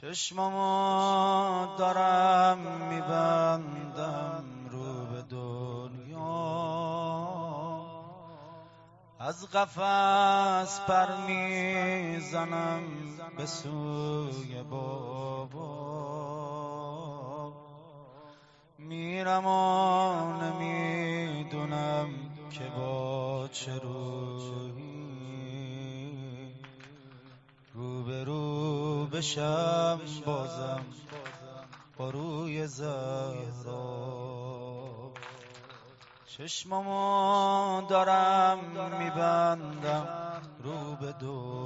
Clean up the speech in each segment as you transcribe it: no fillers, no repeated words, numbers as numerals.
چشمامو دارم میبندم رو به دنیا، از قفس پر میزنم به سوی بابا. میرم و نمیدونم که با چه رویی روبرو بشم بازم با روی زهرا. چشمامو دارم میبندم رو به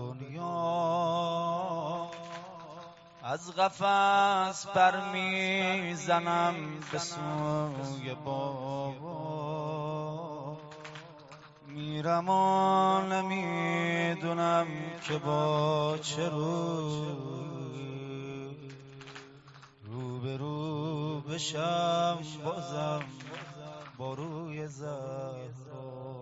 دنیا، از قفس پر میزنم به سوی بابا. میرم و نمیدونم که با چه روبرو بشم بازم با روی زهرا.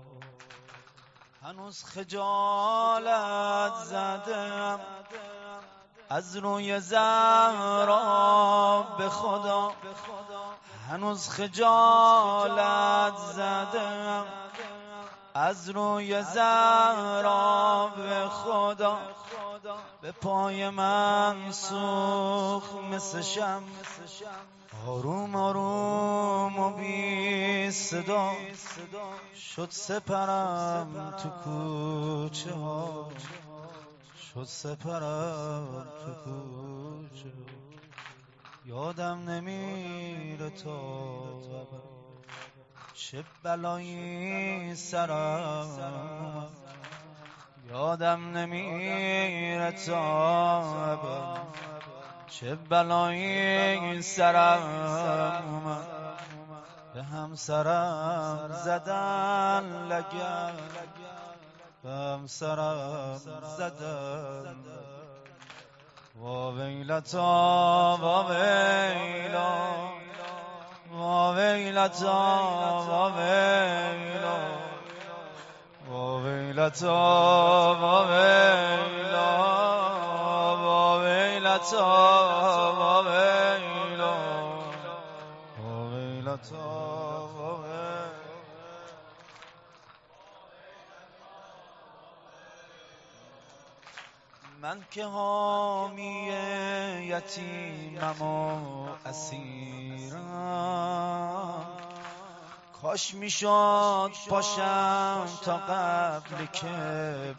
هنوز خجالت زدم از روی زهرا، به خدا هنوز خجالت زدم از روی زهرا، به خدا به پای من سوخت مثل شمع، آروم آروم و بی صدا شد سپرم تو کوچه ها، شد سپرم تو کوچه ها. یادم نمیره تا چه بلایی سرم اومد، یادم نمیره تا چه بلایی سرم اومد. به همسرم زدن لگد، به همسرم زدن. وا ویلتا وا ویلا، وا ویلتا وا ویلا، وا ویلتا وا ویلا، وا ویلتا وا ویلا، وا ویلتا وا ویلا. من که حامی یتیمم و اسیرم، کاش میشد پاشم تا قبل که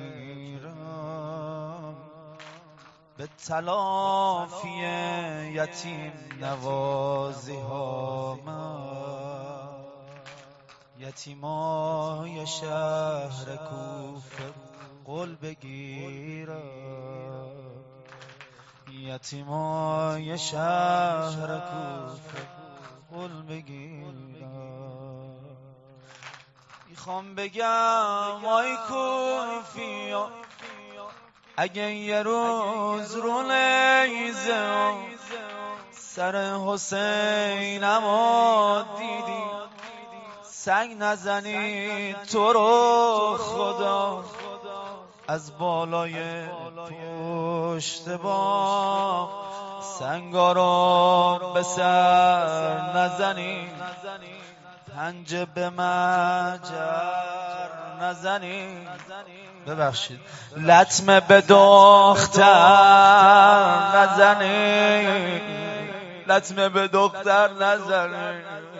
بمیرم، به تلافی یتیم نوازی ها من یتیمای شهر کوفه قول بگیرم، یتیمای شهر کوفه قول بگیرم. میخوام بگم آی کوفیا، اگه یه روز رو نیزه سر حسینمو دیدی، سنگ نزنید تو رو خدا، از بالای پشت بام سنگا رو به سر نزنید، پنجه به مجر نزنید. ببخشید، لطمه به دختر نزنید، لطمه به دختر نزنید.